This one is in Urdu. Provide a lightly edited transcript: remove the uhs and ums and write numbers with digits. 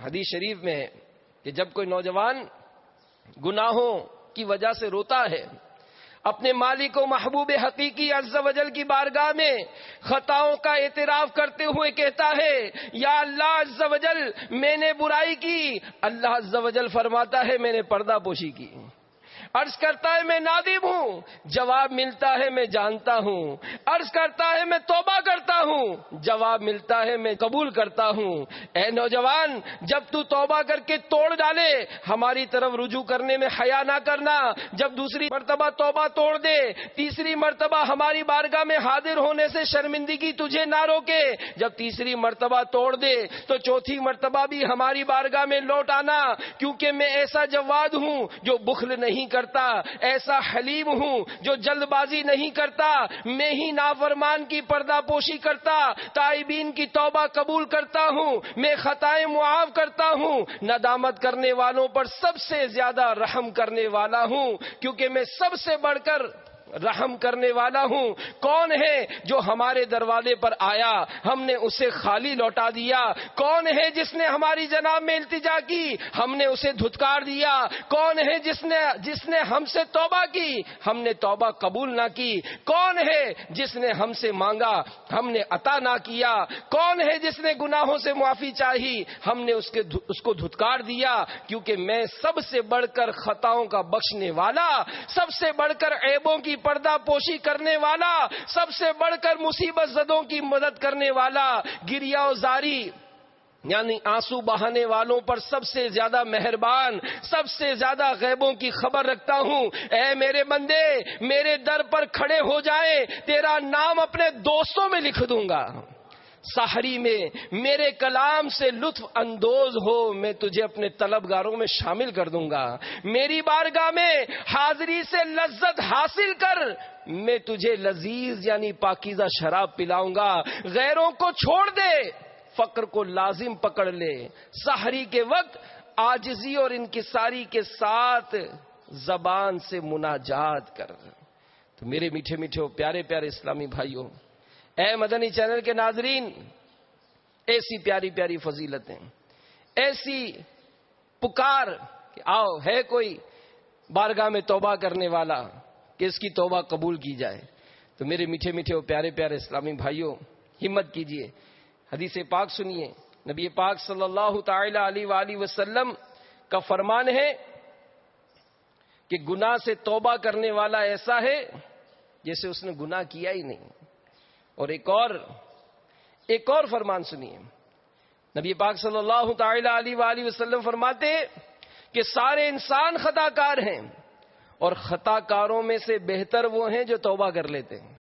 حدیث شریف میں ہے کہ جب کوئی نوجوان گناہوں کی وجہ سے روتا ہے، اپنے مالک و محبوب حقیقی عز و جل کی بارگاہ میں خطاؤں کا اعتراف کرتے ہوئے کہتا ہے یا اللہ عز و جل میں نے برائی کی، اللہ عز و جل فرماتا ہے میں نے پردہ پوشی کی. عرض کرتا ہے میں نادم ہوں، جواب ملتا ہے میں جانتا ہوں. عرض کرتا ہے میں توبہ کرتا ہوں، جواب ملتا ہے میں قبول کرتا ہوں. اے نوجوان، جب تو توبہ کر کے توڑ ڈالے ہماری طرف رجوع کرنے میں حیا نہ کرنا. جب دوسری مرتبہ توبہ توڑ دے، تیسری مرتبہ ہماری بارگاہ میں حاضر ہونے سے شرمندگی تجھے نہ روکے. جب تیسری مرتبہ توڑ دے تو چوتھی مرتبہ بھی ہماری بارگاہ میں لوٹ آنا، کیونکہ میں ایسا جواد ہوں جو بخل نہیں کرتا، ایسا حلیم ہوں جو جلد بازی نہیں کرتا. میں ہی نافرمان کی پردہ پوشی کرتا، تائبین کی توبہ قبول کرتا ہوں. میں خطائیں معاف کرتا ہوں، ندامت کرنے والوں پر سب سے زیادہ رحم کرنے والا ہوں، کیونکہ میں سب سے بڑھ کر رحم کرنے والا ہوں. کون ہے جو ہمارے دروازے پر آیا ہم نے اسے خالی لوٹا دیا؟ کون ہے جس نے ہماری جناب میں التجا کی ہم نے اسے دھتکار دیا؟ کون ہے جس نے ہم سے توبہ کی ہم نے توبہ قبول نہ کی؟ کون ہے جس نے ہم سے مانگا ہم نے عطا نہ کیا؟ کون ہے جس نے گناہوں سے معافی چاہی ہم نے اس کو دھتکار دیا؟ کیونکہ میں سب سے بڑھ کر خطاؤں کا بخشنے والا، سب سے بڑھ کر عیبوں کی پردہ پوشی کرنے والا، سب سے بڑھ کر مصیبت زدوں کی مدد کرنے والا، گریہ و زاری یعنی آنسو بہانے والوں پر سب سے زیادہ مہربان، سب سے زیادہ غیبوں کی خبر رکھتا ہوں. اے میرے بندے، میرے در پر کھڑے ہو جائیں، تیرا نام اپنے دوستوں میں لکھ دوں گا. سحری میں میرے کلام سے لطف اندوز ہو، میں تجھے اپنے طلبگاروں میں شامل کر دوں گا. میری بارگاہ میں حاضری سے لذت حاصل کر، میں تجھے لذیذ یعنی پاکیزہ شراب پلاؤں گا. غیروں کو چھوڑ دے، فقر کو لازم پکڑ لے. سحری کے وقت عاجزی اور انکساری کے ساتھ زبان سے مناجات کر. تو میرے میٹھے میٹھے پیارے پیارے اسلامی بھائیوں، اے مدنی چینل کے ناظرین، ایسی پیاری پیاری فضیلتیں، ایسی پکار کہ آؤ ہے کوئی بارگاہ میں توبہ کرنے والا کہ اس کی توبہ قبول کی جائے. تو میرے میٹھے میٹھے پیارے پیارے اسلامی بھائیوں، ہمت کیجئے، حدیث پاک سنیے. نبی پاک صلی اللہ تعالی علیہ وآلہ وسلم کا فرمان ہے کہ گناہ سے توبہ کرنے والا ایسا ہے جیسے اس نے گناہ کیا ہی نہیں. اور ایک اور فرمان سنیے. نبی پاک صلی اللہ تعالی علیہ وآلہ وسلم فرماتے کہ سارے انسان خطا کار ہیں اور خطا کاروں میں سے بہتر وہ ہیں جو توبہ کر لیتے ہیں.